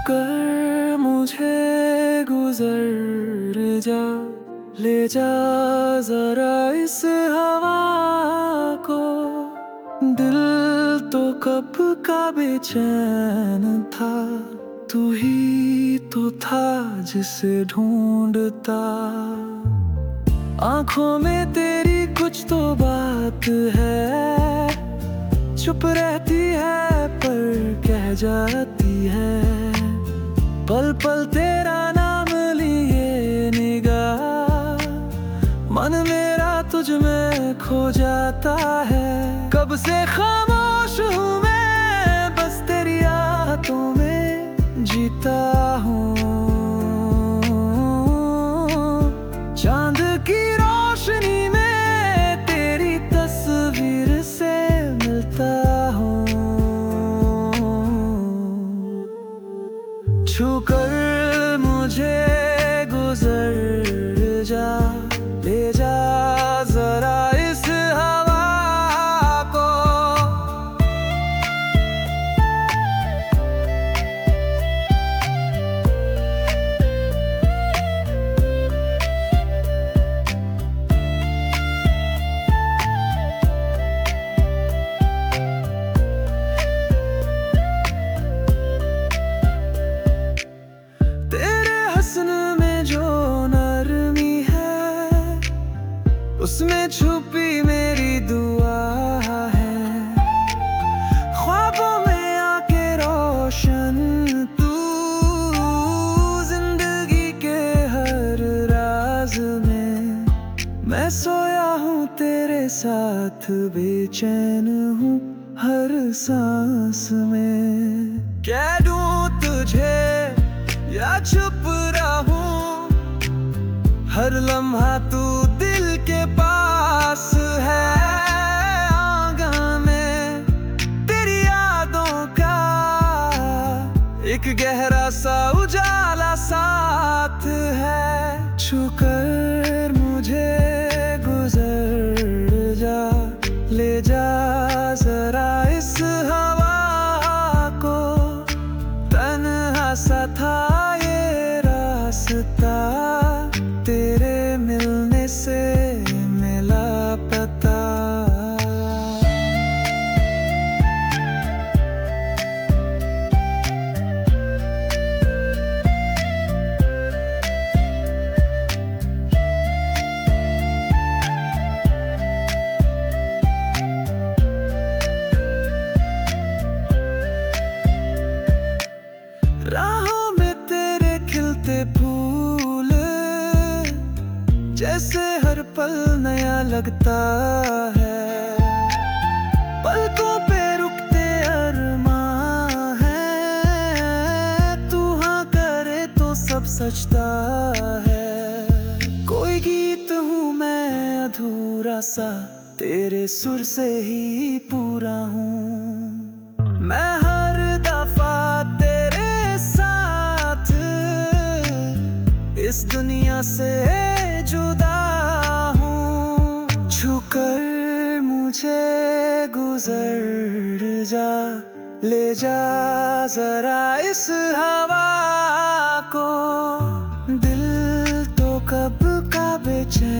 छूकर मुझे गुजर जा, ले जा जरा इस हवा को। दिल तो कब का बेचैन था, तू ही तो था जिसे ढूंढता। आंखों में तेरी कुछ तो बात है, चुप रहती है पर कह जाती है। पल पल तेरा नाम लिए निगाह, मन मेरा तुझ में खो जाता है। कब से खामोश हूँ मैं, बस तेरी यादों में जीता हूँ। चांद की रोशनी में तेरी तस्वीर से मिलता हूँ। छूकर मुझे गुजर जा, ले जा जरा इस हवा को। तेरे हसन में जो नरमी है, उसमें छुपी मेरी दुआ है। ख्वाबों में आके रोशन तू, जिंदगी के हर राज में। मैं सोया हूँ तेरे साथ, बेचैन हूँ हर सांस में। कह दूँ तुझे या चुप रहूं, हर लम्हा तू दिल के पास है। आंगन में तेरी यादों का एक गहरा सा उजाला साथ है। छूकर मुझे गुजर जा, ले जा जरा इस हवा को। तन्हा सा था ये रास्ता, तेरे मिलने से मिला पता। राहों में तेरे खिलते फूल, जैसे हर पल नया लगता है। पलकों पे रुकते अरमां है, तू हाँ करे तो सब सजता है। कोई गीत हूँ मैं अधूरा सा, तेरे सुर से ही पूरा हूँ। मैं हर दफा तेरे साथ इस दुनिया से जुदा हूँ। छूकर मुझे गुजर जा, ले जा जरा इस हवा को। दिल तो कब का बेचैन